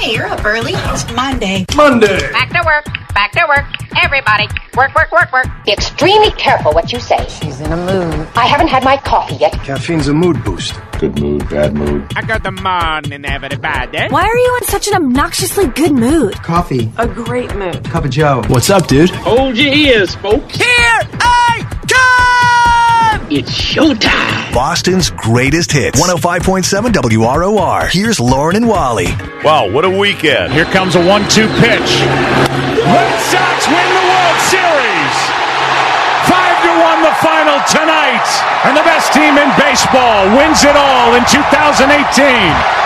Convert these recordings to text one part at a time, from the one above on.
Hey, you're up early. It's Monday. Back to work. Back to work. Everybody. Work, work, work, work. Be extremely careful what you say. She's in a mood. I haven't had my coffee yet. Caffeine's a mood boost. Good mood, bad mood. I got the morning, everybody. Why are you in such an obnoxiously good mood? Coffee. A great mood. Cup of joe. What's up, dude? Hold your ears, folks. Here I come! It's showtime. Boston's greatest hits. 105.7 WROR. Here's Lauren and Wally. Wow, what a weekend. Here comes a 1-2 pitch. Red Sox win the World Series. 5-1 the final tonight. And the best team in baseball wins it all in 2018.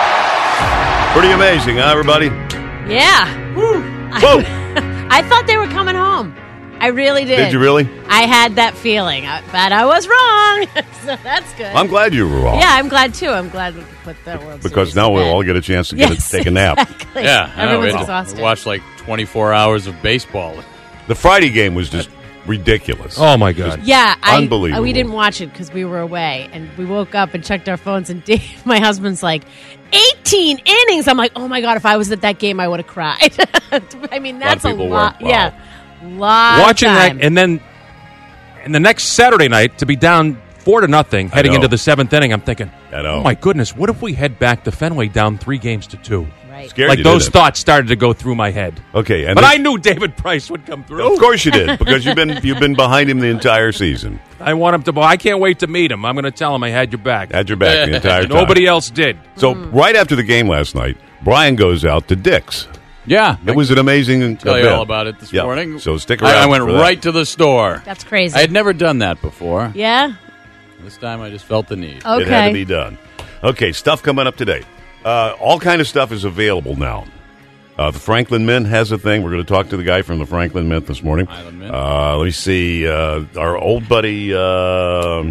Pretty amazing, huh, everybody? Yeah. Whoa. I thought they were coming home. I really did. Did you really? I had that feeling, but I was wrong. So that's good. I'm glad you were wrong. Yeah, I'm glad too. I'm glad we put the World Because Series now to we'll bed. all get a chance to take a nap. Exactly. Yeah, everyone's we exhausted. watched like 24 hours of baseball. The Friday game was just ridiculous. Oh, my God. Yeah, unbelievable. We didn't watch it because we were away, and we woke up and checked our phones, and Dave, my husband's like, 18 innings. I'm like, oh my God, if I was at that game, I would have cried. I mean, that's a lot. Wow. Yeah, lot. Watching of time. that, and then and the next Saturday night to be down 4-0 heading into the seventh inning, I'm thinking, I know. oh my goodness, what if we head back to Fenway down 3-2? Right. Scared Like you, those didn't it? thoughts started to go through my head. Okay, But I knew David Price would come through. Of course you did, because you've been behind him the entire season. I want him to. I can't wait to meet him. I'm going to tell him I had your back. Had your back the entire time. Nobody else did. So right after the game last night, Brian goes out to Dick's. Yeah. It was an amazing Tell you event. all about it this Yeah. morning. So stick around. I went for that. right to the store. That's crazy. I had never done that before. Yeah. This time I just felt the need. Okay. It had to be done. Okay, stuff coming up today. All kind of stuff is available now. The Franklin Mint has a thing. We're going to talk to the guy from the Franklin Mint this morning. Island Mint. Let me see. Our old buddy Bob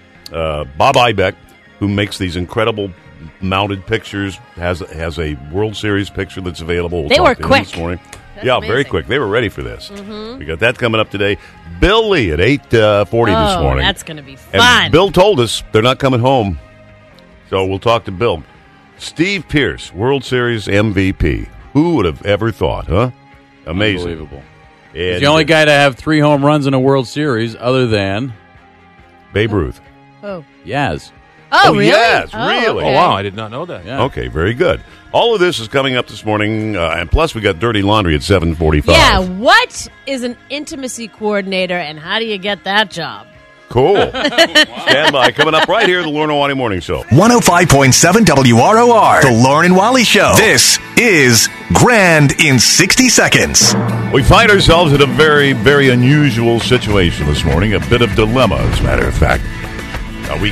Ibeck, who makes these incredible mounted pictures, has a World Series picture that's available. We'll They talk were to him quick. this morning. That's yeah, amazing. very quick. They were ready for this. Mm-hmm. We got that coming up today. Bill Lee at 8:40 this morning. That's going to be And fun. Bill told us they're not coming home, so we'll talk to Bill. Steve Pearce, World Series MVP. Who would have ever thought, huh? Amazing. Unbelievable. And He's the only guy to have 3 home runs in a World Series other than Babe Ruth. Oh. Yaz. Oh, really? Yes, Oh, really. okay. Oh, wow. I did not know that. Yeah. Okay, very good. All of this is coming up this morning, and plus we got Dirty Laundry at 7:45. Yeah, what is an intimacy coordinator, and how do you get that job? Cool. Stand by. Coming up right here, the Lauren and Wally Morning Show. 105.7 WROR. The Lauren and Wally Show. This is Grand in 60 Seconds. We find ourselves in a very, very unusual situation this morning, a bit of dilemma, as a matter of fact. We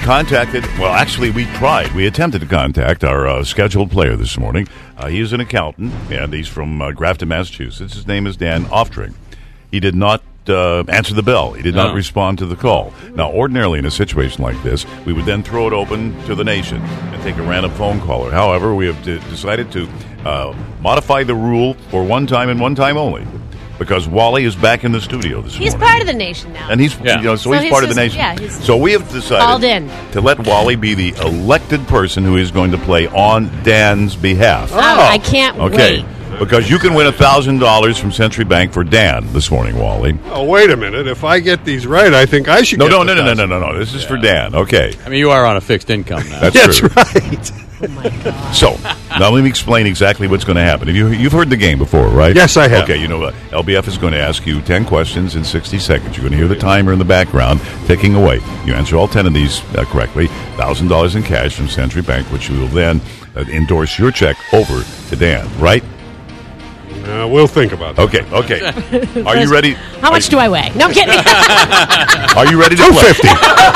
attempted to contact our scheduled player this morning. He is an accountant, and he's from Grafton, Massachusetts. His name is Dan Oftring. He did not answer the bell. He did not respond to the call. Now, ordinarily in a situation like this, we would then throw it open to the nation and take a random phone caller. However, we have decided to modify the rule for one time and one time only, because Wally is back in the studio this morning. He's part of the nation now. And he's, so he's part of the nation. Yeah, he's so we have decided called in to let Wally be the elected person who is going to play on Dan's behalf. I can't wait. Because you can win $1,000 from Century Bank for Dan this morning, Wally. Oh, wait a minute. If I get these right, I think I should No. get the $1,000. No. This is for Dan. Okay. I mean, you are on a fixed income now. That's true. right. Oh, my God. So, now let me explain exactly what's going to happen. You've heard the game before, right? Yes, I have. Okay, you know what? LBF is going to ask you 10 questions in 60 seconds. You're going to hear the timer in the background ticking away. You answer all 10 of these correctly, $1,000 in cash from Century Bank, which we will then endorse your check over to Dan, right? We'll think about that. Okay. Are you ready? How much do I weigh? No, I'm kidding. Are you ready to play? 250.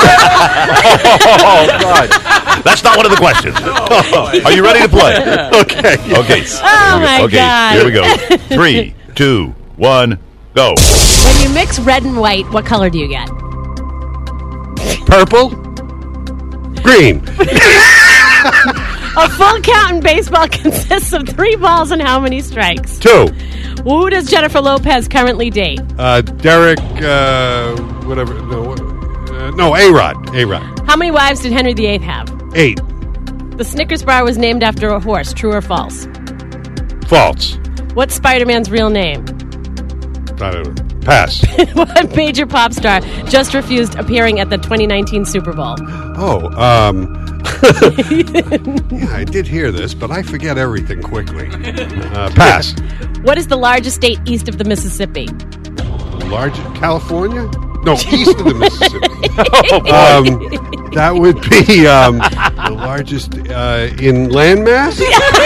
Oh, God. That's not one of the questions. Are you ready to play? Okay. Okay. Oh, my God. Here we go. 3, 2, 1, go. When you mix red and white, what color do you get? Purple. Green. A full count in baseball consists of 3 balls and how many strikes? 2. Who does Jennifer Lopez currently date? Derek, whatever. No, A-Rod. A-Rod. How many wives did Henry VIII have? 8. The Snickers bar was named after a horse. True or false? False. What's Spider-Man's real name? I don't know. Pass. What major pop star just refused appearing at the 2019 Super Bowl? Oh, yeah, I did hear this, but I forget everything quickly. Pass. What is the largest state east of the Mississippi? California? No, east of the Mississippi. That would be the largest in landmass?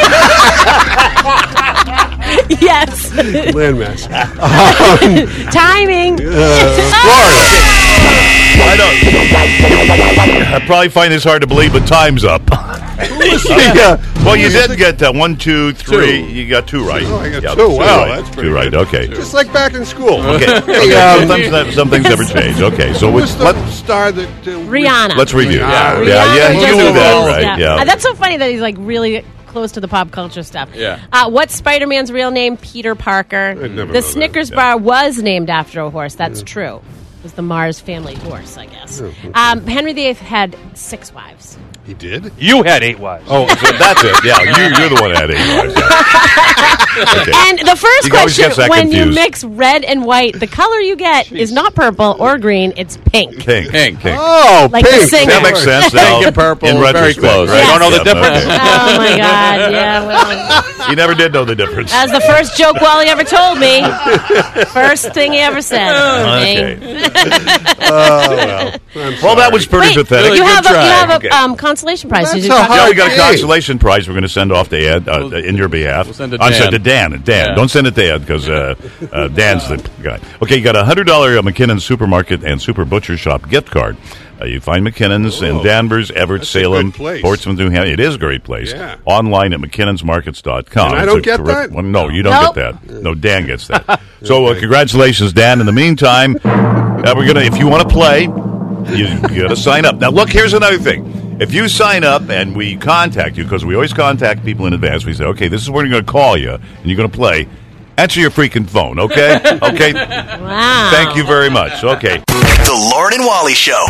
Yes. Landmass. Timing. Florida. I don't. I probably find this hard to believe, but time's up. Well, you did get 1, 2, 3. You got 2 right. Oh, I got yeah, 2. Wow, right. that's pretty 2 right. good. Okay. Just like back in school. Okay. Some things never change. Okay. So who's the star that Rihanna. Let's review. Rihanna Yeah. You just knew that, rules, right? Yeah. That's so funny that he's like really close to the pop culture stuff. Yeah. What's Spider-Man's real name? Peter Parker. The Snickers bar was named after a horse. That's true. It was the Mars family horse, I guess. Henry VIII had 6 wives. He did? You had 8 wives. Oh, so that's it. Yeah, you're the one that had 8 wives. Yeah. Okay. And the first You always question, get that when you confused. mix red and white, the color you get is not purple or green, it's pink. Pink. Oh, Like pink. the singer. That makes sense now. Pink and purple, in very retrospect, close. right? Yes. Don't know the difference? Okay. Oh, my God. Yeah, well, You never did know the difference. that's the first joke Wally ever told me. First thing he ever said. Okay. Well, that was pretty Wait, pathetic. you have a Okay. consolation prize. That's Did you a talk hard Yeah, about we got a Hey. consolation prize we're going to send off to Ed in your behalf. We'll send it to I'm sorry, Dan. to Dan. Yeah. Don't send it to Ed because Dan's the guy. Okay, you got a $100 McKinnon's Supermarket and Super Butcher Shop gift card. You find McKinnon's in Danvers, Everett, That's a Salem, good place. Portsmouth, New Hampshire. It is a great place. Yeah. Online at McKinnonsMarkets.com. And I It's don't a get terrific that? one. No, you don't Nope. get that. No, Dan gets that. So congratulations, Dan. In the meantime, we're gonna. If you want to play, you got to sign up. Now, look, here's another thing. If you sign up and we contact you, because we always contact people in advance, we say, okay, this is where we're going to call you, and you're going to play. Answer your freaking phone, okay? Okay? Wow. Thank you very much. Okay. The Lauren and Wally Show.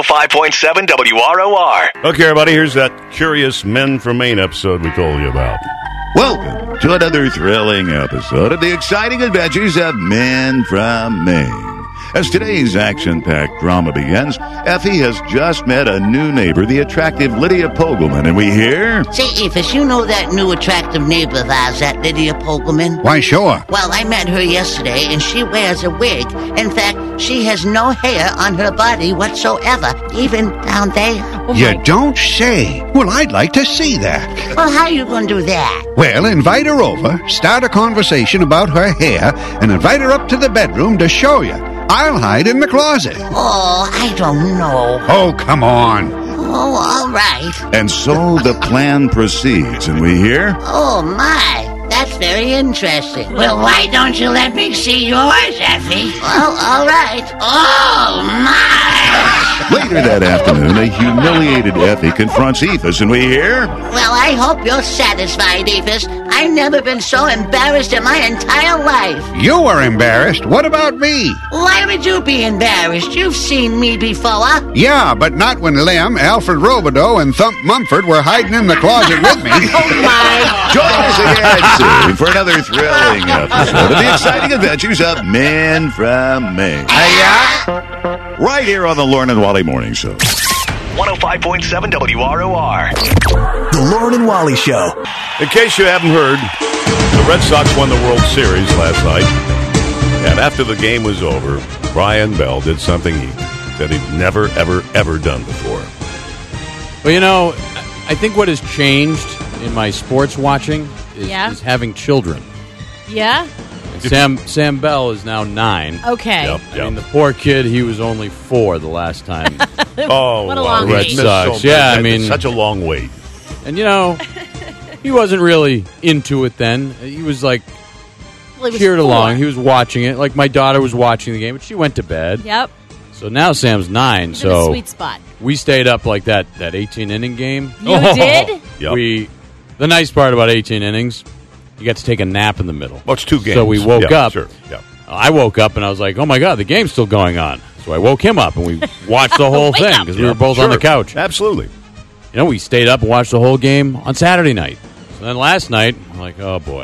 105.7 WROR. Okay, everybody, here's that curious Men from Maine episode we told you about. Welcome to another thrilling episode of the exciting adventures of Men from Maine. As today's action-packed drama begins, Effie has just met a new neighbor, the attractive Lydia Pogelman, and we hear... Say, Ephes, you know that new attractive neighbor of ours, that Lydia Pogelman? Why, sure. Well, I met her yesterday, and she wears a wig. In fact, she has no hair on her body whatsoever, even down there. You don't say. Well, I'd like to see that. Well, how you going to do that? Well, invite her over, start a conversation about her hair, and invite her up to the bedroom to show you. I'll hide in the closet. Oh, I don't know. Oh, come on. Oh, all right. And so the plan proceeds, and we hear... Oh, my. That's very interesting. Well, why don't you let me see yours, Effie? Well, all right. Oh, my. Later that afternoon, a humiliated Effie confronts Ephes, and we hear... Well, I hope you're satisfied, Ephes. I've never been so embarrassed in my entire life. You were embarrassed. What about me? Why would you be embarrassed? You've seen me before. Yeah, but not when Lem, Alfred Robideau, and Thump Mumford were hiding in the closet with me. Oh, my. Join us again soon for another thrilling episode of the exciting adventures of Men from Maine. Right here on the Lauren and Wally Morning Show. 105.7 WROR. The Lauren and Wally Show. In case you haven't heard, the Red Sox won the World Series last night. And after the game was over, Brian Bell did something he said he'd never, ever, ever done before. Well, you know, I think what has changed in my sports watching is having children. Yeah? Sam Bell is now 9. Okay. Yep. I mean, the poor kid, he was only 4 the last time. Oh, What a long Red wait. Sox. So Yeah, bad. I mean, It's such a long wait. and you know, he wasn't really into it then. He was like Well, he was cheered 4. along. He was watching it. Like my daughter was watching the game, but she went to bed. Yep. So now Sam's 9. In a So sweet spot. we stayed up like that 18-inning game. You did? Yep. The nice part about 18 innings, you got to take a nap in the middle. Well, it's 2 games. So we woke Yeah, up. Sure. Yeah. I woke up and I was like, oh my God, the game's still going on. So I woke him up and we watched the whole thing because we were both on the couch. Absolutely. You know, we stayed up and watched the whole game on Saturday night. So then last night, I'm like, oh boy.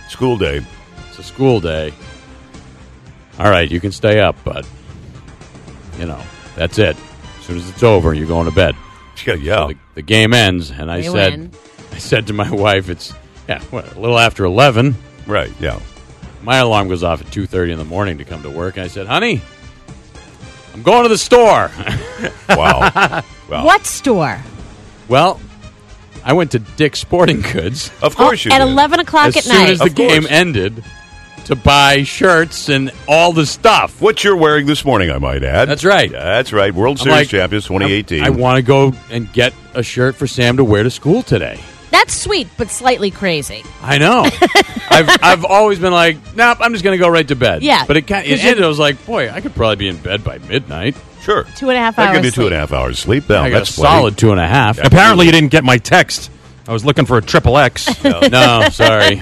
School day. It's a school day. All right, you can stay up, but, that's it. As soon as it's over, you're going to bed. Yeah. So the game ends, and I said to my wife, it's a little after 11. Right, yeah. My alarm goes off at 2:30 in the morning to come to work, and I said, honey, I'm going to the store. Wow. What store? Well, I went to Dick's Sporting Goods. Of course you at did. 11 o'clock as at night. As soon as the game ended, to buy shirts and all the stuff. What you're wearing this morning, I might add. That's right. That's right. World Series champions 2018. I want to go and get a shirt for Sam to wear to school today. That's sweet, but slightly crazy. I know. I've always been like, nope, I'm just going to go right to bed. Yeah. But it ended. I was like, boy, I could probably be in bed by midnight. Sure. 2.5 hours. That gives you 2.5 hours sleep. I got a solid 2.5. Apparently, you didn't get my text. I was looking for a XXX. No, sorry.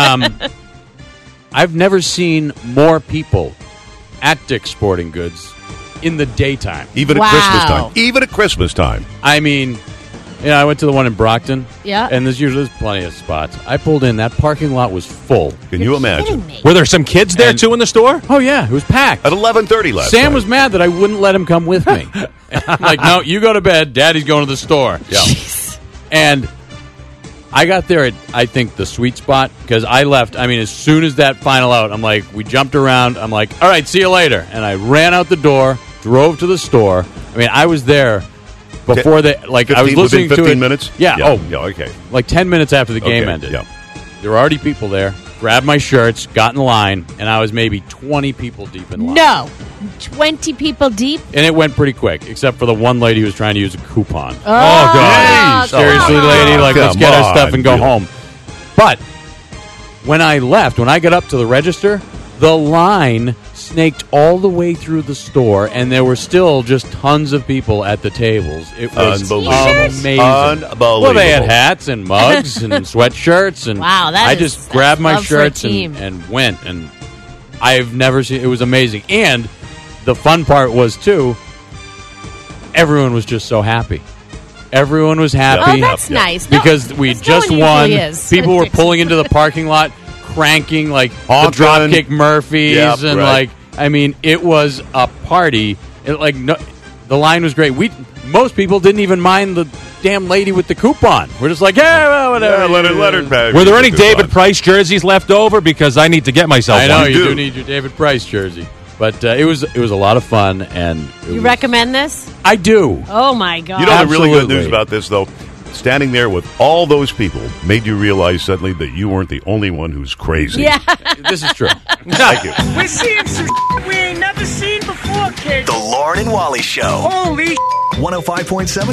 I've never seen more people at Dick's Sporting Goods in the daytime. Even at Christmas time. Even at Christmas time. I mean, I went to the one in Brockton. Yeah. And there's plenty of spots. I pulled in. That parking lot was full. Can you imagine? Were there some kids there, too, in the store? Oh, yeah. It was packed. At 11:30 last Sam night. was mad that I wouldn't let him come with me. I'm like, no, you go to bed. Daddy's going to the store. Yeah. And I got there at, I think, the sweet spot because I left. I mean, as soon as that final out, I'm like, we jumped around. I'm like, all right, see you later. And I ran out the door, drove to the store. I mean, I was there before I was listening to it. 15 minutes? Yeah. Yeah, okay. Like 10 minutes after the game ended. Yeah. There were already people there. Grabbed my shirts, got in line, and I was maybe 20 people deep in line. No. 20 people deep? And it went pretty quick, except for the one lady who was trying to use a coupon. Oh, God. Seriously, lady, let's get our stuff and go home. But when I left, when I got up to the register, the line snaked all the way through the store, and there were still just tons of people at the tables. It was amazing. Unbelievable. Well, they had hats and mugs and sweatshirts, and wow, I just grabbed my shirts and went, and I've never seen. It was amazing, and the fun part was too. Everyone was just so happy. Everyone was happy. Oh, that's nice. Because we just won. People were pulling into the parking lot, cranking like the Dropkick Murphys, and I mean, it was a party. The line was great. Most people didn't even mind the damn lady with the coupon. We're just like, yeah, well, whatever. Yeah, let her pass. Were there any David Price jerseys left over? Because I need to get myself one. I know you do need your David Price jersey. But it was a lot of fun, and you recommend this? I do. Oh my God! You know the really good news about this, though, standing there with all those people made you realize suddenly that you weren't the only one who's crazy. Yeah, this is true. Thank you. We're seeing some we ain't never seen before, kids. The Lauren and Wally Show. Holy 105.7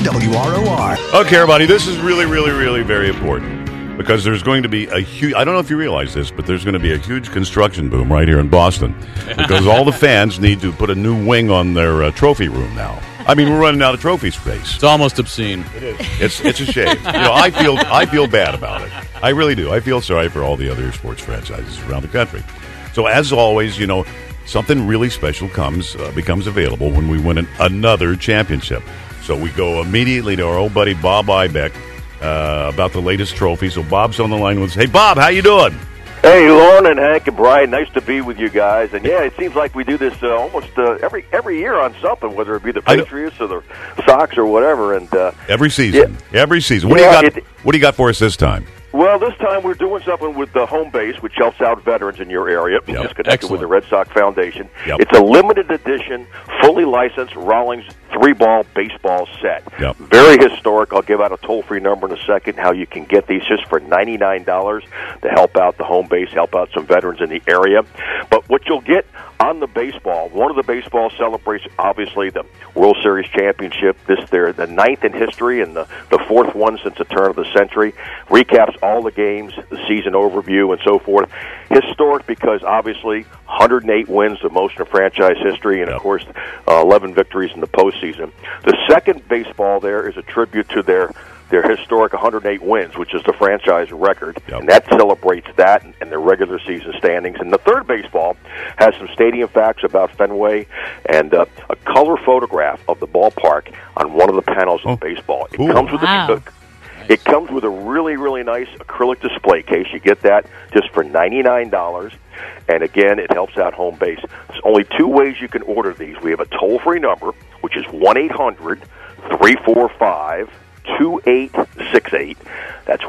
WROR. Okay, everybody, this is really, really, really very important. Because there's going to be a huge, I don't know if you realize this, but there's going to be a huge construction boom right here in Boston. Because all the fans need to put a new wing on their trophy room now. I mean, we're running out of trophy space. It's almost obscene. It is. It's a shame. I feel bad about it. I really do. I feel sorry for all the other sports franchises around the country. So as always, something really special becomes available when we win another championship. So we go immediately to our old buddy Bob Ibeck. About the latest trophy. So Bob's on the line with us. Hey, Bob, how you doing? Hey, Lauren and Hank and Brian, nice to be with you guys. And yeah, it seems like we do this almost every year on something, whether it be the Patriots or the Sox or whatever. And every season, every season. What do you got for us this time? Well, this time we're doing something with the Home Base, which helps out veterans in your area. It's connected with the Red Sox Foundation. Yep. It's a limited edition, fully licensed Rawlings 3-ball baseball set. Yep. Very historic. I'll give out a toll-free number in a second, how you can get these just for $99 to help out the Home Base, help out some veterans in the area. But what you'll get on the baseball, one of the baseballs celebrates, obviously, the World Series championship. They're the 9th in history and the 4th one since the turn of the century. Recaps all the games, the season overview, and so forth. Historic because, obviously, 108 wins, the most in franchise history, and, of course, 11 victories in the postseason. The second baseball there is a tribute to their historic 108 wins, which is the franchise record, and that celebrates that and their regular season standings. And the third baseball has some stadium facts about Fenway and a color photograph of the ballpark on one of the panels of baseball. It comes with It comes with a really, really nice acrylic display case. You get that just for $99. And again, it helps out home base. There's only two ways you can order these. We have a toll-free number, which is 1-800-345-2868. That's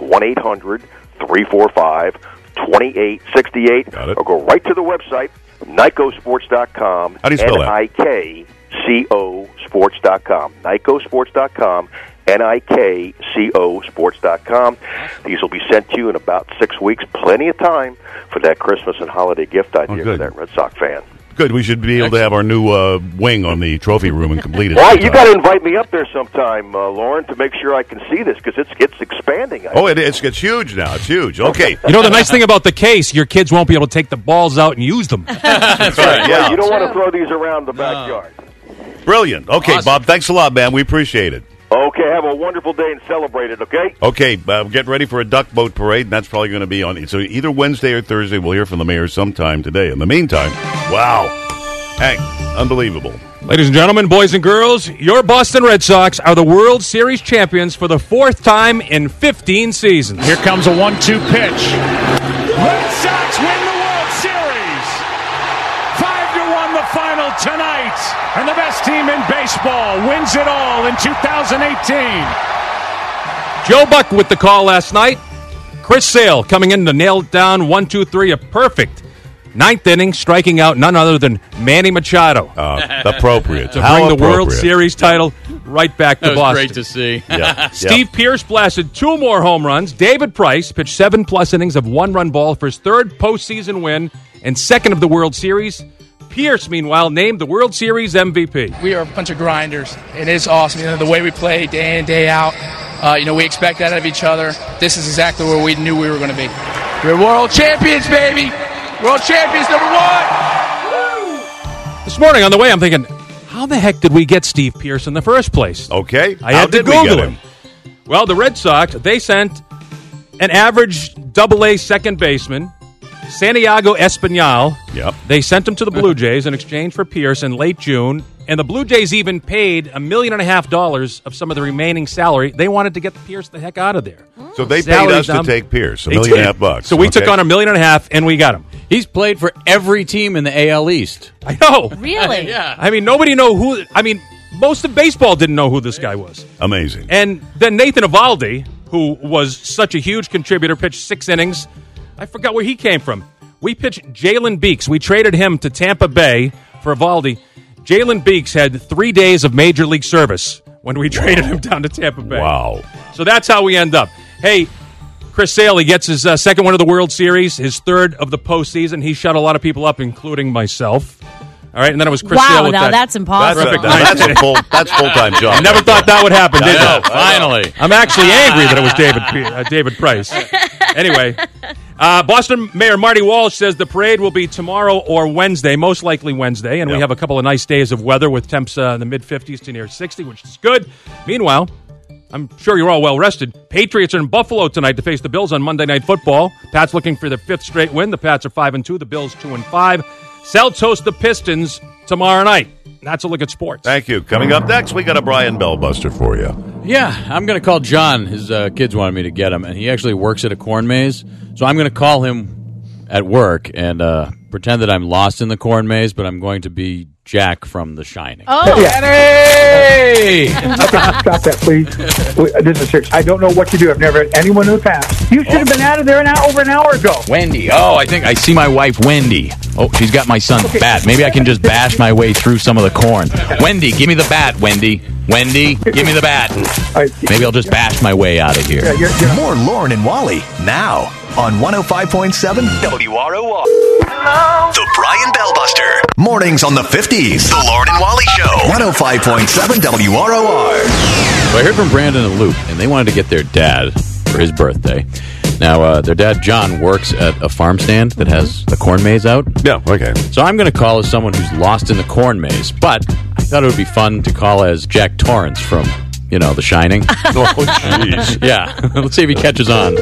1-800-345-2868. Or go right to the website, NICOsports.com. How do you spell that? NICO Sports.com. NICOsports.com. NICOsports.com. These will be sent to you in about 6 weeks. Plenty of time for that Christmas and holiday gift idea for that Red Sox fan. Good. We should be able to have our new wing on the trophy room and complete it. Well, you got to invite me up there sometime, Lauren, to make sure I can see this because it's expanding. It's huge now. It's huge. Okay. You know, the nice thing about the case, your kids won't be able to take the balls out and use them. That's right. Yeah. You don't want to throw these around the backyard. Brilliant. Okay, awesome. Bob, thanks a lot, man. We appreciate it. Okay, have a wonderful day and celebrate it, okay? Okay, get ready for a duck boat parade, and that's probably going to be on. So either Wednesday or Thursday, we'll hear from the mayor sometime today. In the meantime, wow. Hank, unbelievable. Ladies and gentlemen, boys and girls, your Boston Red Sox are the World Series champions for the fourth time in 15 seasons. Here comes a 1-2 pitch. Red Sox win the World Series. 5-1 the final tonight. And the best team in baseball wins it all in 2018. Joe Buck with the call last night. Chris Sale coming in to nail it down 1-2-3, a perfect ninth inning, striking out none other than Manny Machado. Appropriate. To bring the World Series title right back to Boston. That was great to see. Yeah. Steve Pearce blasted 2 more home runs. David Price pitched 7+ innings of 1-run ball for his 3rd postseason win and 2nd of the World Series. Pierce, meanwhile, named the World Series MVP. We are a bunch of grinders, and it's awesome. You know, the way we play day in, day out. We expect that out of each other. This is exactly where we knew we were going to be. We're world champions, baby! World champions #1! This morning on the way, I'm thinking, how the heck did we get Steve Pearce in the first place? Okay. I had to Google him. Well, the Red Sox, they sent an average AA second baseman, Santiago Espinal. Yep. They sent him to the Blue Jays in exchange for Pearce in late June, and the Blue Jays even paid $1.5 million of some of the remaining salary. They wanted to get Pearce the heck out of there. So they paid us to take Pierce, $1.5 million. So we took on $1.5 million, and we got him. He's played for every team in the AL East. I know. Really? Yeah. I mean, nobody know who. I mean, most of baseball didn't know who this guy was. Amazing. And then Nathan Eovaldi, who was such a huge contributor, pitched 6 innings. I forgot where he came from. We pitched Jalen Beeks. We traded him to Tampa Bay for Eovaldi. Jalen Beeks had 3 days of Major League service when we traded him down to Tampa Bay. Wow. So that's how we end up. Hey, Chris Sale, he gets his 2nd win of the World Series, his 3rd of the postseason. He shut a lot of people up, including myself. All right, and then it was Chris Sale with that's impossible. That's full-time job. I never thought that would happen, did I you? know, finally. I'm actually angry that it was David Price. Anyway, Boston Mayor Marty Walsh says the parade will be tomorrow or Wednesday, most likely Wednesday, and we have a couple of nice days of weather with temps in the mid-50s to near 60, which is good. Meanwhile, I'm sure you're all well-rested. Patriots are in Buffalo tonight to face the Bills on Monday Night Football. Pats looking for their 5th straight win. The Pats are 5-2. The Bills 2-5. Celts host the Pistons tomorrow night. That's a look at sports. Thank you. Coming up next, we got a Brian Bellbuster for you. Yeah, I'm going to call John. His kids wanted me to get him, and he actually works at a corn maze. So I'm going to call him at work and pretend that I'm lost in the corn maze, but I'm going to be Jack from The Shining. Oh, Daddy! Stop that, please. This is serious. I don't know what to do. I've never had anyone in the past. You should have been out of there over an hour ago. Wendy. Oh, I think I see my wife, Wendy. Oh, she's got my son's bat. Maybe I can just bash my way through some of the corn. Wendy, give me the bat, Wendy. Wendy, give me the bat. Maybe I'll just bash my way out of here. More Lauren and Wally now on 105.7 WROR. The Brian Bellbuster. Mornings on the 50s. The Lauren and Wally Show. 105.7 WROR. Well, I heard from Brandon and Luke, and they wanted to get their dad for his birthday. Now, their dad, John, works at a farm stand that has the corn maze out. Yeah, okay. So I'm going to call as someone who's lost in the corn maze, but I thought it would be fun to call as Jack Torrance from, The Shining. Oh, jeez. Yeah. Let's see if he catches on.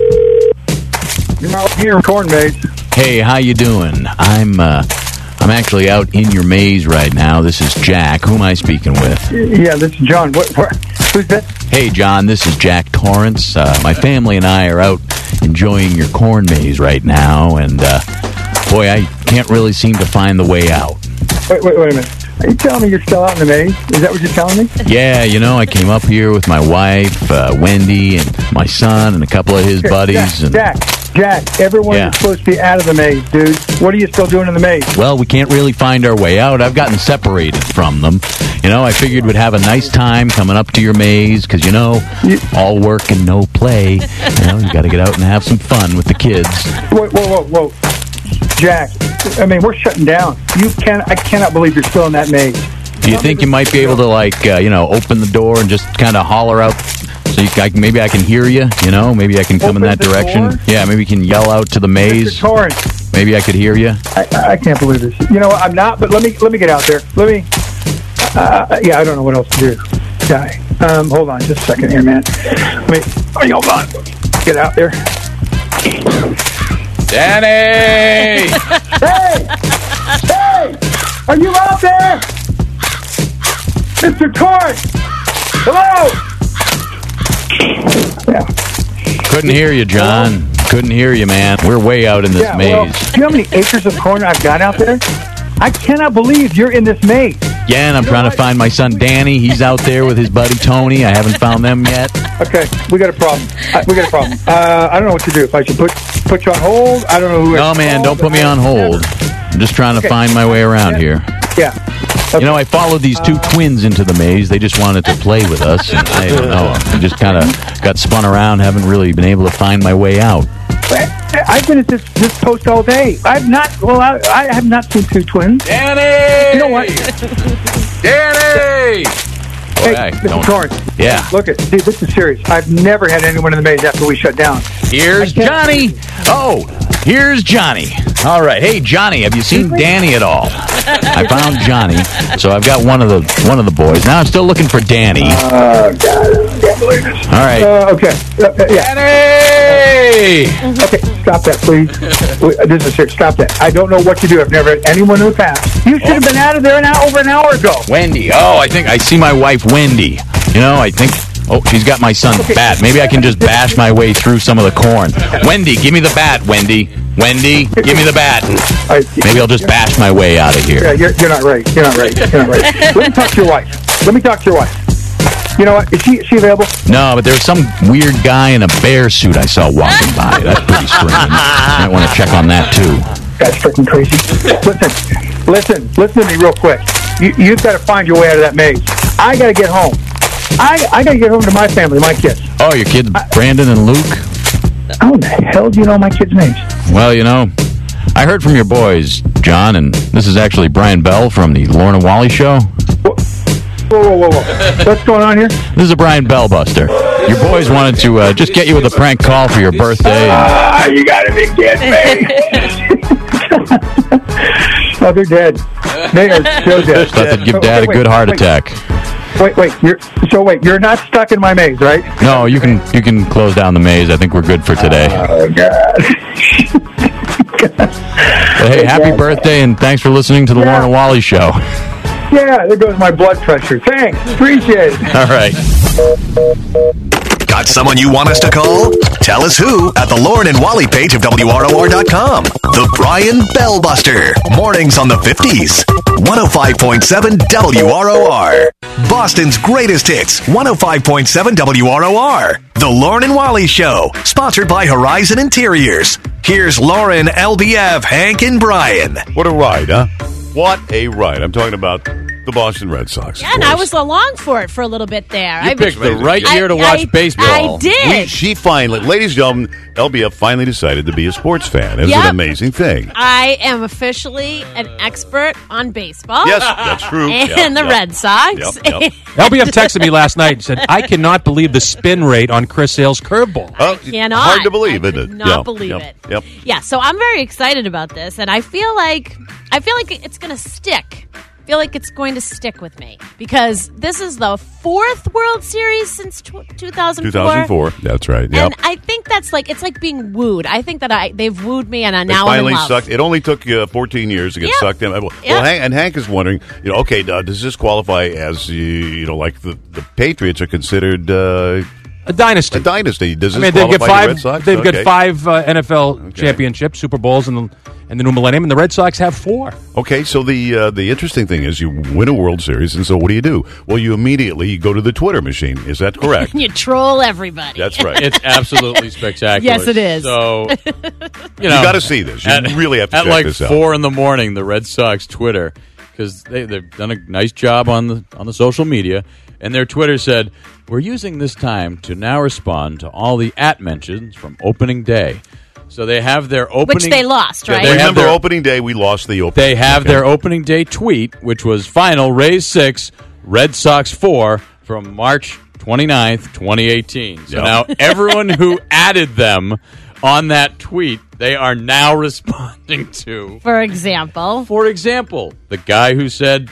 You're out here in corn maze. Hey, how you doing? I'm actually out in your maze right now. This is Jack. Who am I speaking with? Yeah, this is John. Who Who's that? Hey, John, this is Jack Torrance. My family and I are out enjoying your corn maze right now, and boy, I can't really seem to find the way out. Wait a minute. Are you telling me you're still out in the maze? Is that what you're telling me? Yeah, I came up here with my wife, Wendy, and my son, and a couple of his buddies. Jack, everyone is supposed to be out of the maze, dude. What are you still doing in the maze? Well, we can't really find our way out. I've gotten separated from them. I figured we'd have a nice time coming up to your maze because, all work and no play. You got to get out and have some fun with the kids. Whoa. Jack, we're shutting down. I cannot believe you're still in that maze. Do you think you might be able to, open the door and just kind of holler out so maybe I can hear you? Maybe I can come in that direction. Door? Yeah, maybe you can yell out to the maze. Mr. Torrance. Maybe I could hear you. I can't believe this. You know what? I'm not, but let me get out there. I don't know what else to do. Hold on just a second here, man. Hold on. Get out there. Danny! Hey! Are you out there? Mr. Torrance! Hello! Yeah. Couldn't hear you, John. Couldn't hear you, man. We're way out in this maze. Well, do you know how many acres of corn I've got out there? I cannot believe you're in this maze. Yeah, and I'm trying to find my son Danny. He's out there with his buddy Tony. I haven't found them yet. Okay, we got a problem. I don't know what to do. If I should put you on hold, I don't know who. No, man, don't put me on hold. I'm just trying to find my way around here. Yeah. Okay. I followed these two twins into the maze. They just wanted to play with us. And I don't know. I just kind of got spun around. Haven't really been able to find my way out. I've been at this post all day. I have not seen two twins. Danny! You know what? Danny! Hey, Mr. Torrance. Yeah. Look, dude, this is serious. I've never had anyone in the maze after we shut down. Here's Johnny. Oh, here's Johnny. All right. Hey, Johnny, have you seen Danny at all? I found Johnny, so I've got one of the boys. Now I'm still looking for Danny. God, I can't believe this. All right. Okay. Yeah. Danny! Okay, stop that, please. This is serious. Stop that. I don't know what to do. I've never had anyone in the past. You should have been out of there over an hour ago. Wendy. Oh, I think I see my wife, Wendy. I think... Oh, she's got my son's bat. Maybe I can just bash my way through some of the corn. Wendy, give me the bat, Wendy. Wendy, give me the bat. Maybe I'll just bash my way out of here. Yeah, you're not right. You're not right. Let me talk to your wife. You know what? Is she available? No, but there's some weird guy in a bear suit I saw walking by. That's pretty strange. Might want to check on that, too. That's freaking crazy. Listen to me real quick. You've got to find your way out of that maze. I got to get home. I got to get home to my family, my kids. Oh, your kids, Brandon and Luke? How the hell do you know my kids' names? Well, I heard from your boys, John, and this is actually Brian Bell from the Lauren and Wally Show. Whoa. What's going on here? This is a Brian Bell Buster. Your boys wanted to just get you with a prank call for your birthday. You got to be kidding me. Oh, they're dead. They are so dead. Thought they'd give Dad a good heart attack. Wait. You're not stuck in my maze, right? No, you can close down the maze. I think we're good for today. Oh, God. Well, hey, happy birthday, and thanks for listening to the Lauren and Wally Show. Yeah, there goes my blood pressure. Thanks. Appreciate it. All right. Got someone you want us to call? Tell us who at the Lauren and Wally page of WROR.com. The Brian Bell Buster. Mornings on the 50s. 105.7 WROR. Boston's greatest hits. 105.7 WROR. The Lauren and Wally Show. Sponsored by Horizon Interiors. Here's Lauren, LBF, Hank, and Brian. What a ride, huh? What a ride. I'm talking about the Boston Red Sox. Yeah, and I was along for it for a little bit there. You picked the right year to watch baseball. I did. She finally, ladies and gentlemen, LBF finally decided to be a sports fan. It was an amazing thing. I am officially an expert on baseball. Yes, that's true. And the Red Sox. LBF texted me last night and said, I cannot believe the spin rate on Chris Sale's curveball. Cannot. Hard to believe, isn't it? Not believe it. Yep. Yeah, so I'm very excited about this, and I feel like it's going to stick feel like it's going to stick with me because this is the 4th World Series since 2004. 2004, that's right. Yep. And I think that's like it's like being wooed. I think that they've wooed me, and now finally I'm in love. Sucked. It only took 14 years to get sucked in. Well, Hank is wondering, okay, does this qualify as like the Patriots are considered a dynasty? A dynasty. Does this they've qualify got the Red Sox? They've got 5 NFL championships, Super Bowls, and the new millennium, and the Red Sox have 4. Okay, so the interesting thing is you win a World Series, and so what do? Well, you immediately go to the Twitter machine. Is that correct? You troll everybody. That's right. It's absolutely spectacular. Yes, it is. So, you got to see this. You really have to check this out. At 4 a.m, the Red Sox Twitter, because they've done a nice job on the social media, and their Twitter said, "We're using this time to now respond to all the @mentions from opening day." So they have their opening... Which they lost, right? Remember opening day, we lost the opening. They have their opening day tweet, which was final, Rays 6, Red Sox 4, from March 29th, 2018. So now everyone who added them on that tweet, they are now responding to. For example, the guy who said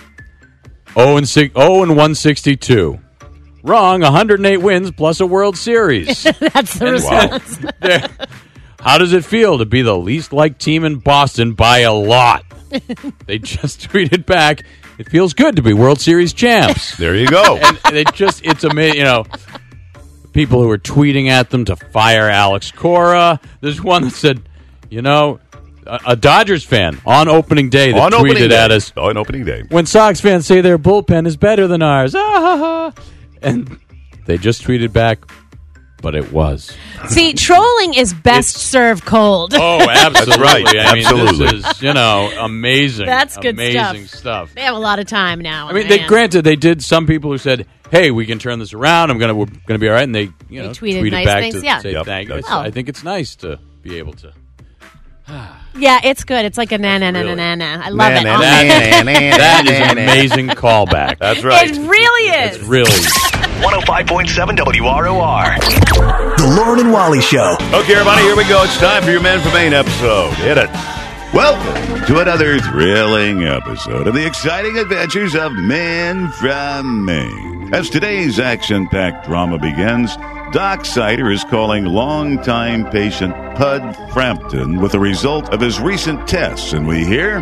0-162. Wrong, 108 wins plus a World Series. That's the response. How does it feel to be the least liked team in Boston by a lot? They just tweeted back, "It feels good to be World Series champs." There you go. And it's amazing, people who were tweeting at them to fire Alex Cora. There's one that said, a Dodgers fan on opening day that tweeted at us. On opening day. "When Sox fans say their bullpen is better than ours." And they just tweeted back, "But it was." See, trolling is best served cold. Oh, absolutely. That's right. Absolutely. This is, amazing. That's good amazing stuff. They have a lot of time now. Granted, they did some people who said, "Hey, we can turn this around. We're gonna be all right," and they tweeted nice back things, to say thank you. I think it's nice to be able to. Yeah, it's good. It's like a na-na-na-na-na-na. I love it. That is an amazing callback. That's right. It really is. It's really. 105.7 WROR. The Lauren and Wally Show. Okay, everybody, here we go. It's time for your Men from Maine episode. Hit it. Welcome to another thrilling episode of the exciting adventures of Men from Maine. As today's action-packed drama begins, Doc Sider is calling longtime patient Pud Frampton with the result of his recent tests, and we hear...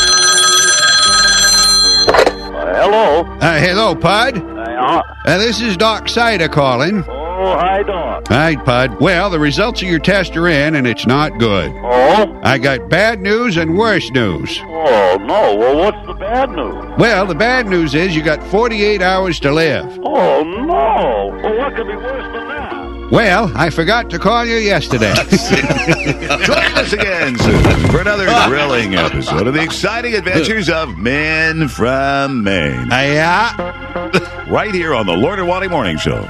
Hello. Hello, Pud. This is Doc Sider calling. Oh, hi, Doc. Hi, Pud. Well, the results of your test are in, and it's not good. Oh? I got bad news and worse news. Oh, no. Well, what's the bad news? Well, the bad news is you got 48 hours to live. Oh, no. Well, what could be worse than that? Well, I forgot to call you yesterday. Join us again soon for another thrilling episode of the exciting adventures of Men from Maine. Yeah. Right here on the Lauren and Wally Morning Show.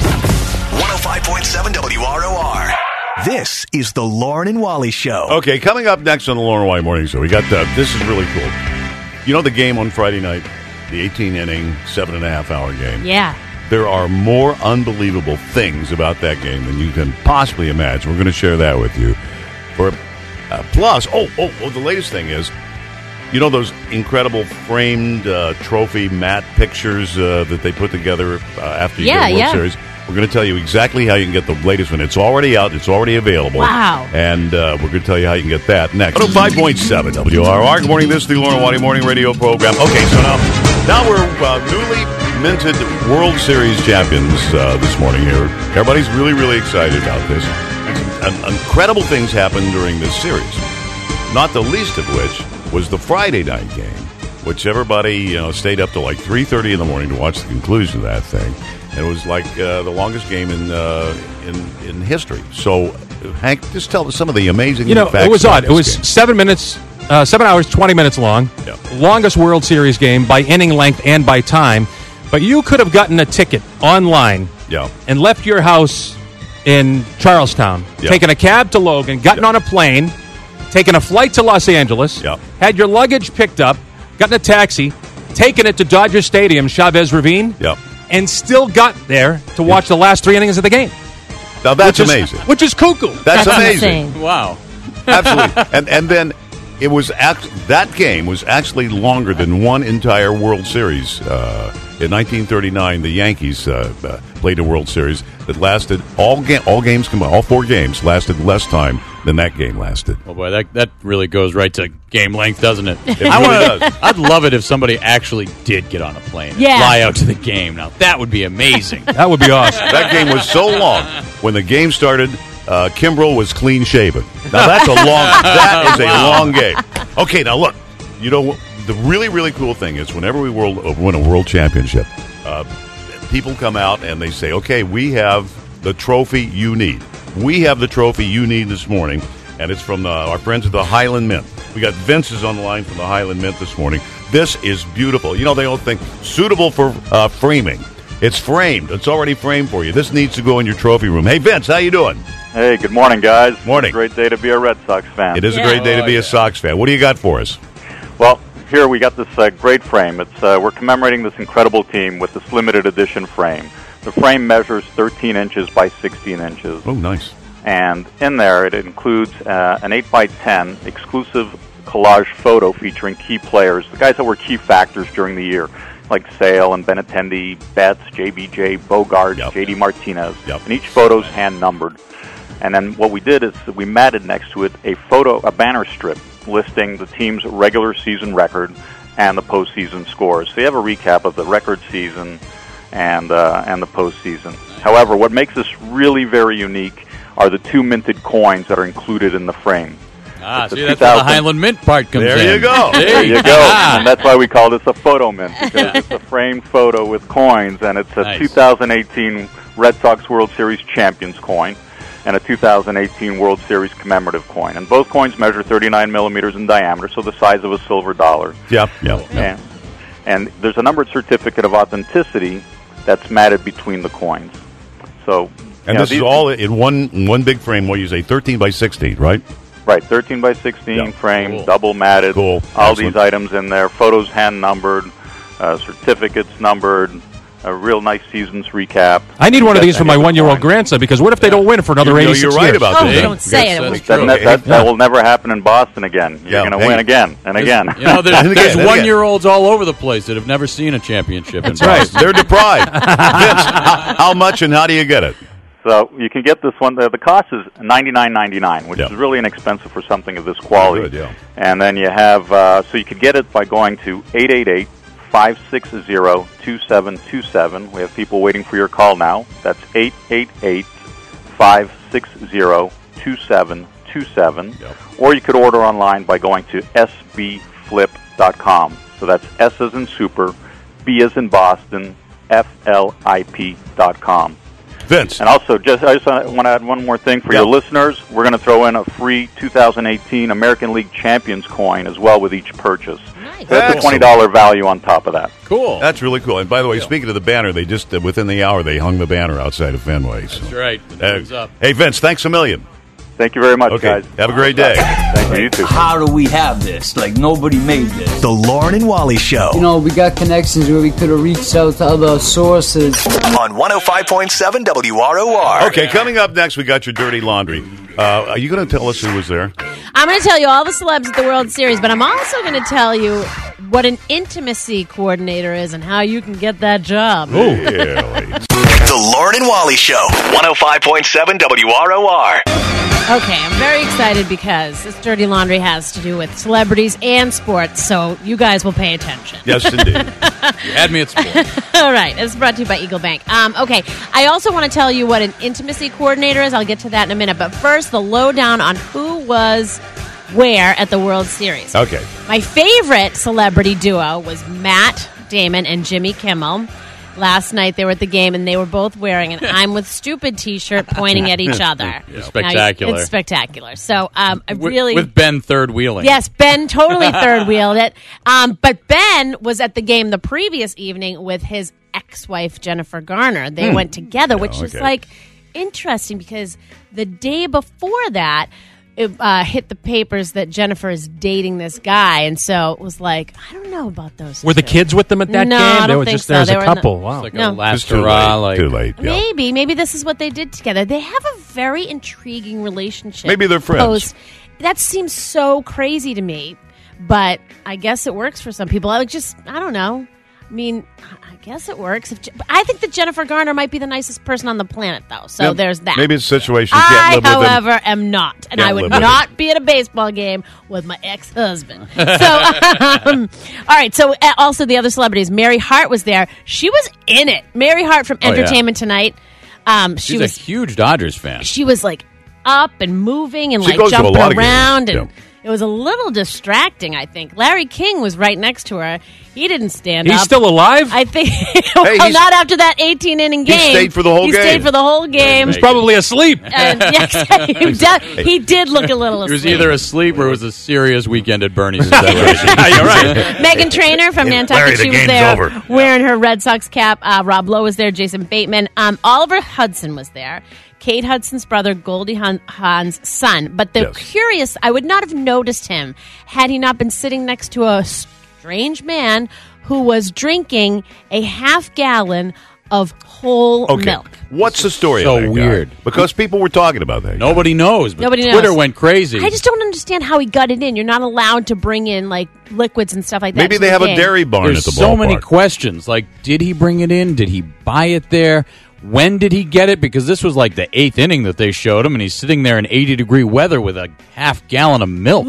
105.7 WROR. This is the Lauren and Wally Show. Okay, coming up next on the Lauren and Wally Morning Show, we got this is really cool. The game on Friday night, the 18-inning, 7.5-hour game. Yeah. There are more unbelievable things about that game than you can possibly imagine. We're going to share that with you. Plus, the latest thing is, those incredible framed trophy mat pictures that they put together after you get a World Series. We're going to tell you exactly how you can get the latest one. It's already out. It's already available. Wow. And we're going to tell you how you can get that next. 105.7 WROR. Good morning. This is the Lauren and Wally Morning Radio Program. Okay, so now we're newly minted World Series champions this morning here. Everybody's really, really excited about this. Incredible things happened during this series, not the least of which was the Friday night game, which everybody stayed up to like 3:30 in the morning to watch the conclusion of that thing. And it was like the longest game in history. So, Hank, just tell us some of the amazing facts. It was odd. It was game. 7 hours, 20 minutes long. Yeah. Longest World Series game by inning length and by time. But you could have gotten a ticket online and left your house in Charlestown, taken a cab to Logan, gotten on a plane, taken a flight to Los Angeles, had your luggage picked up, gotten a taxi, taken it to Dodger Stadium, Chavez Ravine, and still got there to watch the last 3 innings of the game. Now, that's amazing. Which is cuckoo. That's amazing. Insane. Wow. Absolutely. And then It was that game was actually longer than one entire World Series. In 1939, the Yankees played a World Series that lasted all games combined. All 4 games lasted less time than that game lasted. Oh boy, that really goes right to game length, doesn't it? It really does. I'd love it if somebody actually did get on a plane and Yeah. fly out to the game. Now that would be amazing. That would be awesome. That game was so long. When the game started, Kimbrel was clean shaven. Now that is a long game. Okay, now look. You know the really, really cool thing is whenever we win a world championship, people come out and they say, "Okay, we have the trophy you need. We have the trophy you need this morning," and it's from our friends at the Highland Mint. We got Vince is on the line from the Highland Mint this morning. This is beautiful. You know, they don't think suitable for framing. It's framed. It's already framed for you. This needs to go in your trophy room. Hey, Vince, how you doing? Hey, good morning, guys. Morning. It's a great day to be a Red Sox fan. It is a great day to be a Sox fan. What do you got for us? Well, here we got this great frame. It's we're commemorating this incredible team with this limited edition frame. The frame measures 13 inches by 16 inches. Oh, nice. And in there, it includes an 8x10 exclusive collage photo featuring key players, the guys that were key factors during the year, like Sale and Benintendi, Betts, JBJ, Bogart, JD Martinez. And each photo's hand-numbered. And then what we did is we matted next to it a banner strip listing the team's regular season record and the postseason scores. So you have a recap of the record season and the postseason. However, what makes this really very unique are the 2 minted coins that are included in the frame. See, that's where the Highland Mint part comes in. There you go. There you go. And that's why we call this a photo mint, because it's a framed photo with coins, and it's a 2018 Red Sox World Series Champions coin and a 2018 World Series commemorative coin. And both coins measure 39 millimeters in diameter, so the size of a silver dollar. Yep. And there's a numbered certificate of authenticity that's matted between the coins. So, and this is all in one big frame. What you say, 13 by 16, right? Right, 13 by 16 frame, double matted. Cool. All these items in there. Photos hand numbered, certificates numbered. A real nice seasons recap. I need one of these for my 1-year-old grandson, because what if they don't win for another 86 years? You're right about that. Don't say it. That will never happen in Boston again. You're going to win again and again. You know, there's 1-year-olds all over the place that have never seen a championship. That's right. They're deprived. Vince, how much and how do you get it? So you can get this one. The cost is $99.99, which is really inexpensive for something of this quality. Good, And then you have, so you could get it by going to 888-560-2727. We have people waiting for your call now. That's 888-560-2727. Or you could order online by going to sbflip.com. So that's S as in super, B as in Boston, FLIP.com. Vince. And also, I just want to add one more thing for your listeners. We're going to throw in a free 2018 American League Champions coin as well with each purchase. Nice. So that's a $20 value on top of that. Cool. That's really cool. And by the way, speaking of the banner, they just, within the hour, they hung the banner outside of Fenway. So. That's right. Thumbs up. Hey, Vince, thanks a million. Thank you very much, guys. Have a great day. Thank you, you too. How do we have this? Like, nobody made this. The Lauren and Wally Show. You know, we got connections where we could have reached out to other sources. On 105.7 WROR. Okay, coming up next, we got your dirty laundry. Are you going to tell us who was there? I'm going to tell you all the celebs at the World Series, but I'm also going to tell you what an intimacy coordinator is and how you can get that job. Really? The Lauren and Wally Show. 105.7 WROR. Okay, I'm very excited because this dirty laundry has to do with celebrities and sports, so you guys will pay attention. Yes, indeed. You had me at sports. All right, it's brought to you by Eagle Bank. Okay, I also want to tell you what an intimacy coordinator is. I'll get to that in a minute, but first, the lowdown on who was where at the World Series. Okay. My favorite celebrity duo was Matt Damon and Jimmy Kimmel. Last night they were at the game and they were both wearing an I'm with stupid t-shirt pointing at each other. Spectacular. It's spectacular. So I with Ben third wheeling. Yes, Ben totally third wheeled it. But Ben was at the game the previous evening with his ex-wife Jennifer Garner. They went together, which is like interesting because the day before that it hit the papers that Jennifer is dating this guy, and so it was like, I don't know about those. Were the kids with them at that No, game? I They don't were think just there as so. a They were in couple. the- Wow. Like No. a last It's too hurrah. late. Too late. Yeah. Maybe this is what they did together. They have a very intriguing relationship. Maybe they're friends. that seems so crazy to me, but I guess it works for some people. I don't know. I mean, I guess it works. I think that Jennifer Garner might be the nicest person on the planet, though. So there's that. Maybe it's a situation you can't live with him. However, am not. And I would not be at a baseball game with my ex-husband. So, all right. So, also the other celebrities. Mary Hart was there. She was in it. Mary Hart from Entertainment Tonight. She's a huge Dodgers fan. She was like up and moving and like jumping around. And it was a little distracting, I think. Larry King was right next to her. He didn't stand up. He's still alive? I think. Not after that 18-inning game. He stayed for the whole game. He stayed for the whole game. He's probably asleep. And he did look a little asleep. He was either asleep or it was a serious weekend at Bernie's. You're right. Meghan Trainor from Nantucket, she was there wearing her Red Sox cap. Rob Lowe was there. Jason Bateman. Oliver Hudson was there. Kate Hudson's brother, Goldie Hawn's son. But the curious, I would not have noticed him had he not been sitting next to a strange man who was drinking a half-gallon of whole milk. What's the story so of that weird. guy? Because people were talking about that. Nobody knows, but Nobody Twitter knows. went crazy. I just don't understand how he got it in. You're not allowed to bring in like liquids and stuff like that. Maybe they have a dairy barn There's at the so ballpark. many questions. Like, did he bring it in? Did he buy it there? When did he get it? Because this was like the 8th inning that they showed him, and he's sitting there in 80-degree weather with a half-gallon of milk.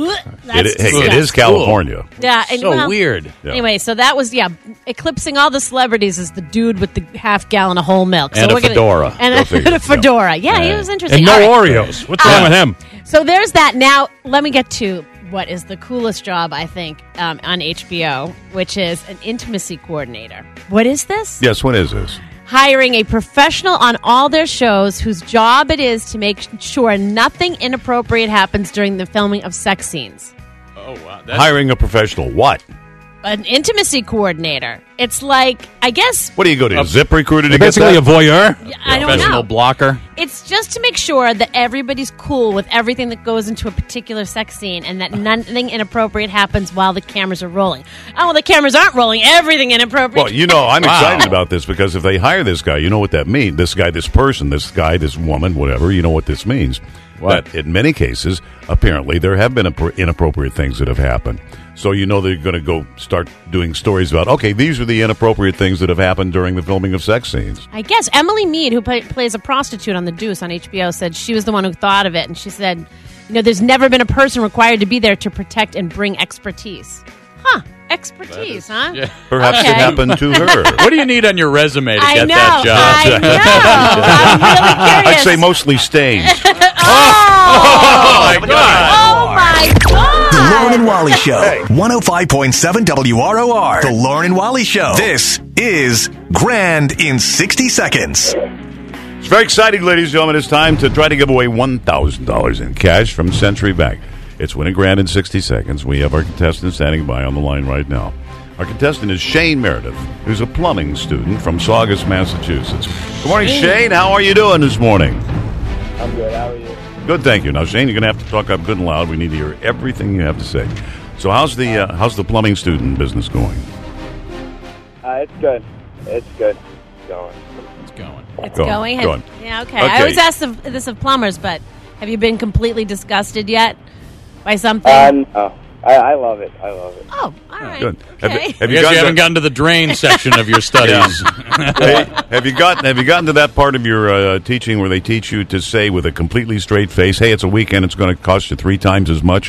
It is California. Yeah, and, so weird. Anyway, so that was eclipsing all the celebrities is the dude with the half-gallon of whole milk. And so a fedora. And a fedora. Yeah, he was interesting. And no Oreos. What's wrong with him? So there's that. Now, let me get to what is the coolest job, I think, on HBO, which is an intimacy coordinator. What is this? Yes, what is this? Hiring a professional on all their shows whose job it is to make sure nothing inappropriate happens during the filming of sex scenes. Oh, wow. Hiring a professional what? An intimacy coordinator. It's like, I guess... What do you go to? ZipRecruiter to get basically that? a voyeur? I don't Professional know. blocker. It's just to make sure that everybody's cool with everything that goes into a particular sex scene and that nothing inappropriate happens while the cameras are rolling. Oh, well, the cameras aren't rolling. Everything inappropriate. Well, I'm excited about this because if they hire this guy, you know what that means. This guy, this person, this guy, this woman, whatever, you know what this means. What? That in many cases, apparently, there have been inappropriate things that have happened. So you know they're going to go start doing stories about, okay, these are the inappropriate things that have happened during the filming of sex scenes. I guess Emily Mead, who plays a prostitute on The Deuce on HBO, said she was the one who thought of it. And she said, there's never been a person required to be there to protect and bring expertise. Huh. Expertise, huh? Yeah. Perhaps it happened to her. What do you need on your resume to get that job? I'm really curious. I'd say mostly stains. Oh, my God. Oh, my God. The Lauren and Wally Show. 105.7 WROR. The Lauren and Wally Show. This is Grand in 60 Seconds. It's very exciting, ladies and gentlemen. It's time to try to give away $1,000 in cash from Century Bank. It's Win a Grand in 60 Seconds. We have our contestant standing by on the line right now. Our contestant is Shane Meredith, who's a plumbing student from Saugus, Massachusetts. Good morning, Shane. How are you doing this morning? I'm good. How are you? Good, thank you. Now, Shane, you're going to have to talk up good and loud. We need to hear everything you have to say. So how's the plumbing student business going? It's good. It's good. It's going. It's going. Yeah, okay. I always ask this of plumbers, but have you been completely disgusted yet by something? No. I love it. I love it. Oh, all right. Good. Okay. Have you haven't gotten to the drain section of your studies. Have you gotten to that part of your teaching where they teach you to say with a completely straight face, "Hey, it's a weekend. It's going to cost you 3 times as much."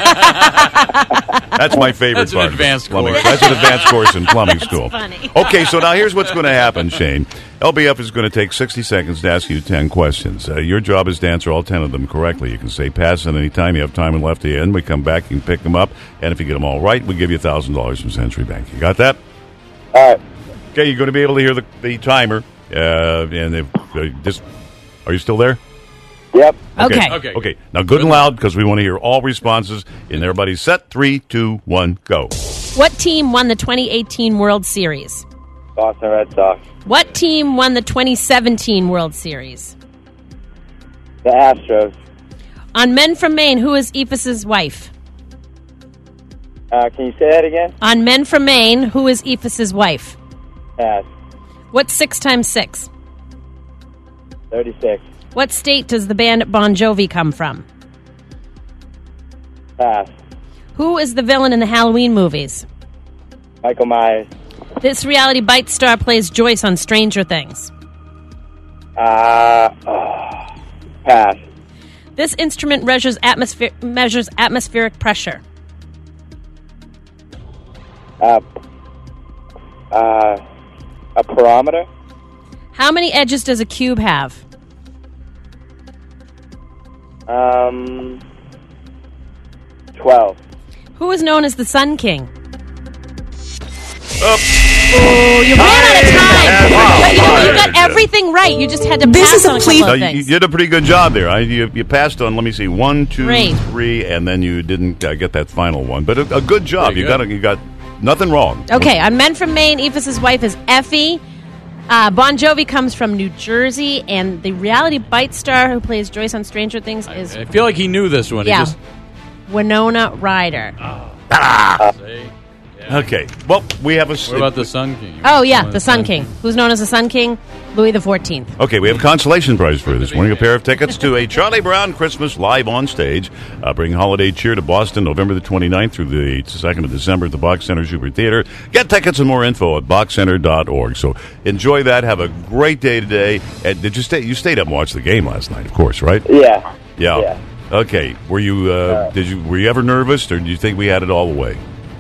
That's my favorite That's part. an advanced plumbing. course. That's an advanced course in plumbing school. Funny. Okay, so now here's what's going to happen, Shane. LBF is going to take 60 seconds to ask you 10 questions. Your job is to answer all 10 of them correctly. You can say pass at any time. You have time left at the end. We come back, you can pick them up, and if you get them all right, we give you $1,000 from Century Bank. You got that? All right. Okay, you're going to be able to hear the timer. And if are you still there? Yep. Okay. Now, good and loud because we want to hear all responses. And everybody's set. 3, 2, 1, go. What team won the 2018 World Series? Boston Red Sox. What team won the 2017 World Series? The Astros. On Men from Maine, who is Ephus's wife? Can you say that again? On Men from Maine, who is Ephus's wife? Pass. What's 6 times 6? 36. What state does the band Bon Jovi come from? Pass. Who is the villain in the Halloween movies? Michael Myers. This reality bite star plays Joyce on Stranger Things. Pass. This instrument measures atmospheric pressure. A barometer. How many edges does a cube have? 12. Who is known as the Sun King? Oh, you ran out of time. But you know what? You got everything right. You just had to pass on a couple of You things. did a pretty good job there. You passed on, let me see, 1, 2, 3, and then you didn't get that final one. But a good job. You got nothing wrong. Okay, on Men from Maine, Ephus' wife is Effie. Bon Jovi comes from New Jersey, and the reality bite star who plays Joyce on Stranger Things is... I feel like he knew this one. Yeah. Winona Ryder. Okay. Well, we have a... What about the Sun King? Oh, yeah, the Sun King. Who's known as the Sun King? Louis XIV. Okay, we have a consolation prize for you this morning. A pair of tickets to a Charlie Brown Christmas live on stage. Bring holiday cheer to Boston November the 29th through the 2nd of December at the Bach Center Schubert Theater. Get tickets and more info at bachcenter.org. So enjoy that. Have a great day today. And did you stay? You stayed up and watched the game last night, of course, right? Yeah. Yeah. Okay. Were you? Were you ever nervous, or do you think we had it all the way?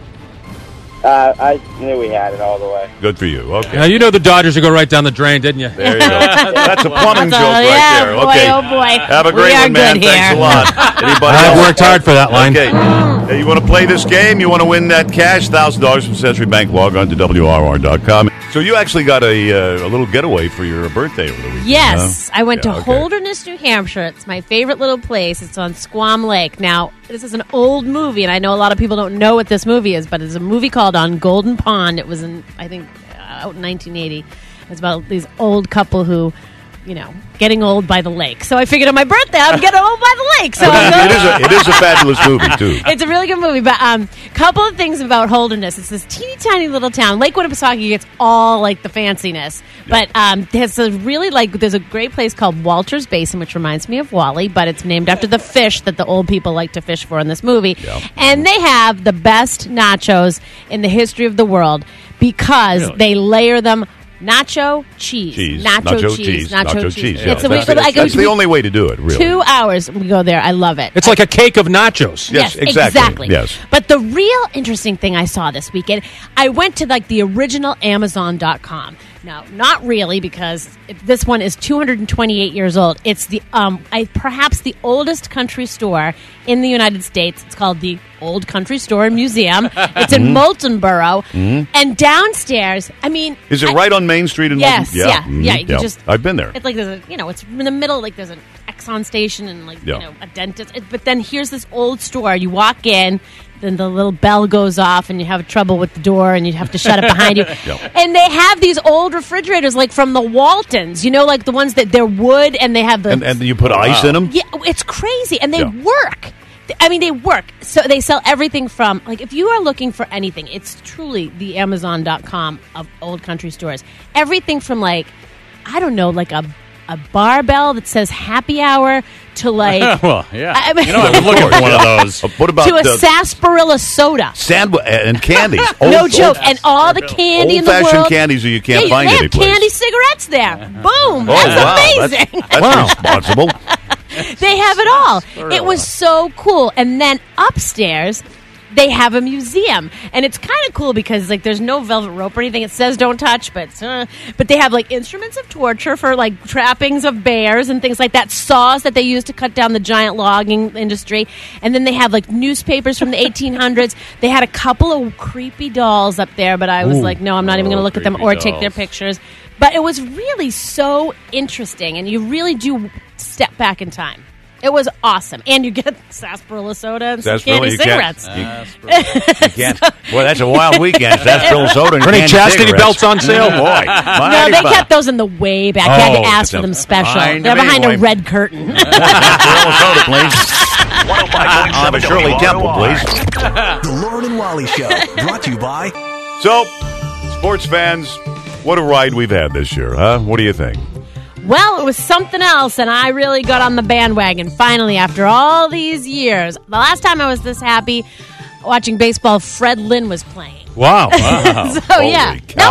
I knew we had it all the way. Good for you. Okay. Now, you know the Dodgers would go right down the drain, didn't you? There you go. That's a plumbing joke right there. Boy, Okay. oh boy. Have a great one, man. Thanks a lot. Anybody I've else? worked hard for that line. Okay. You want to play this game? You want to win that cash? $1,000 from Century Bank. Log on to WRR.com. So you actually got a little getaway for your birthday over the weekend. Yes, I went to Holderness, New Hampshire. It's my favorite little place. It's on Squam Lake. Now, this is an old movie, and I know a lot of people don't know what this movie is, but it's a movie called On Golden Pond. It was in, I think, out in 1980. It's about these old couple who, getting old by the lake. So I figured on my birthday, I'm getting old by the lake. So it is a fabulous movie, too. It's a really good movie, but couple of things about Holderness. It's this teeny tiny little town. Lake Winnipesaukee gets all like the fanciness, but there's a great place called Walter's Basin, which reminds me of Wally, but it's named after the fish that the old people like to fish for in this movie. Yep. And they have the best nachos in the history of the world because they layer them. Nacho cheese. Nacho cheese. Yeah. It's that's the only way to do it, really. 2 hours we go there. I love it. It's like a cake of nachos. Yes, exactly. Yes. But the real interesting thing I saw this weekend, I went to the original Amazon.com. Now, not really, because this one is 228 years old. It's the perhaps the oldest country store in the United States. It's called the Old Country Store and Museum. It's in Moulton Borough. And downstairs, is it right on Main Street in Moulton? Yeah. I've been there. It's like there's it's in the middle, like there's an Exxon station and a dentist. But then here's this old store. You walk in, then the little bell goes off and you have trouble with the door and you have to shut it behind you. And they have these old refrigerators like from the Waltons, like the ones that they're wood and they have the... And you put ice in them? Yeah, it's crazy. And they work. They work. So they sell everything from, if you are looking for anything, it's truly the Amazon.com of old country stores. Everything from a barbell that says happy hour to well, yeah. I'm looking for one of those. What about to a sarsaparilla soda and candies? No joke, and all the candy in the world. Old-fashioned candies that you can't find they anyplace. have candy cigarettes there. Boom! That's amazing. That's responsible. They have it all. It was so cool. And then upstairs, they have a museum, and it's kind of cool because there's no velvet rope or anything. It says don't touch, but they have instruments of torture for trappings of bears and things like that, saws that they use to cut down the giant logging industry, and then they have newspapers from the 1800s. They had a couple of creepy dolls up there, but I was no, I'm not even going to look at them or take their pictures. But it was really so interesting, and you really do step back in time. It was awesome. And you get sarsaparilla soda and some candy cigarettes. You can't. Boy, that's a wild weekend. Sarsaparilla soda and candy chastity belts on sale? Oh, boy. No, they kept those in the way back. You had to ask for them special. They're behind a red curtain. Sarsaparilla soda, please. 105.7 Shirley Temple, please. The Lauren and Wally Show, brought to you by... So, sports fans, what a ride we've had this year, huh? What do you think? Well, it was something else, and I really got on the bandwagon finally after all these years. The last time I was this happy watching baseball, Fred Lynn was playing. Wow. So, yeah. No,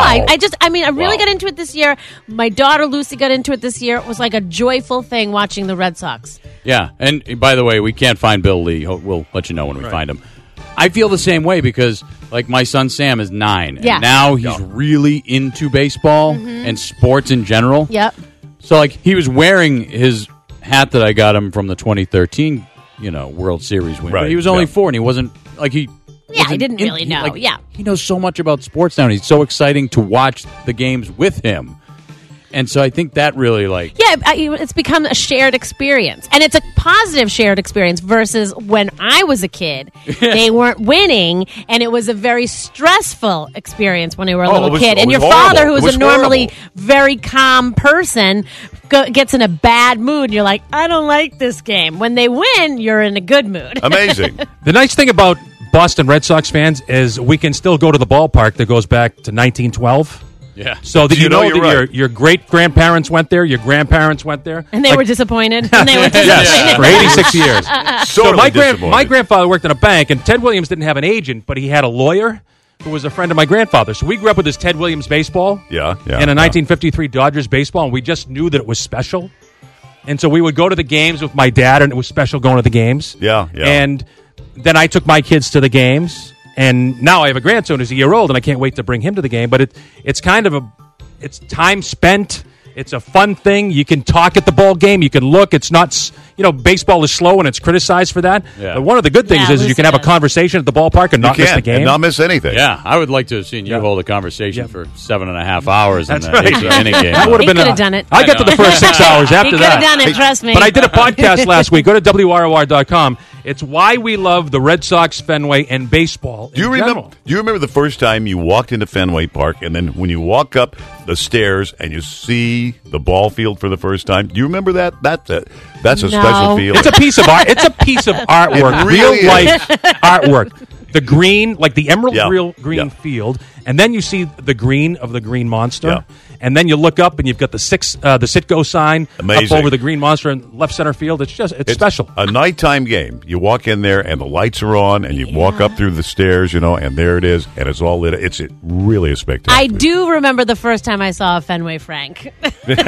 I really got into it this year. My daughter Lucy got into it this year. It was like a joyful thing watching the Red Sox. Yeah, and by the way, we can't find Bill Lee. We'll let you know when we find him. I feel the same way because, like, my son Sam is 9, and now he's really into baseball and sports in general. Yep. So, like, he was wearing his hat that I got him from the 2013, World Series win. Right. But he was only 4, and he wasn't, like, he didn't really know. He knows so much about sports now, and he's so exciting to watch the games with him. And so I think that really, it's become a shared experience. And it's a positive shared experience versus when I was a kid, they weren't winning, and it was a very stressful experience when they were a little kid. And your father, who was a normally very calm person, gets in a bad mood, and you're like, I don't like this game. When they win, you're in a good mood. Amazing. The nice thing about Boston Red Sox fans is we can still go to the ballpark that goes back to 1912. Yeah. So that your great-grandparents went there, your grandparents went there. And they were disappointed. And they were disappointed. Yes, for 86 years. So my grandfather worked in a bank, and Ted Williams didn't have an agent, but he had a lawyer who was a friend of my grandfather. So we grew up with this Ted Williams baseball and a 1953 Dodgers baseball, and we just knew that it was special. And so we would go to the games with my dad, and it was special going to the games. Yeah. And then I took my kids to the games. And now I have a grandson who's a year old, and I can't wait to bring him to the game. But it's kind of it's time spent. It's a fun thing. You can talk at the ball game. You can look. It's not, baseball is slow, and it's criticized for that. Yeah. But one of the good things is you can have a conversation at the ballpark and not miss the game. And not miss anything. Yeah, I would like to have seen you hold a conversation for 7.5 hours in the inning game. That would have been. Could have done it. I got to the first 6 hours after that. He could have done it, trust me. But I did a podcast last week. Go to WROR.com. It's why we love the Red Sox, Fenway, and baseball. Do you remember the first time you walked into Fenway Park, and then when you walk up the stairs and you see the ball field for the first time? Do you remember that? That's a special feel. It's a piece of art. It's a piece of artwork, really real life artwork. The green, like the emerald green field, and then you see the green of the Green Monster, and then you look up and you've got the Citgo sign up over the Green Monster in left center field. It's special. A nighttime game. You walk in there and the lights are on, and you walk up through the stairs, and there it is, and it's all lit. It's really a spectacular. I do remember the first time I saw Fenway Frank. I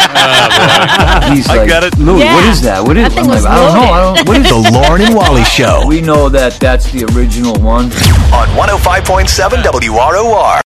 got it. Louis, what is that? What is? I don't know. What is the Lauren and Wally Show? We know that's the original one on 105.7 WROR.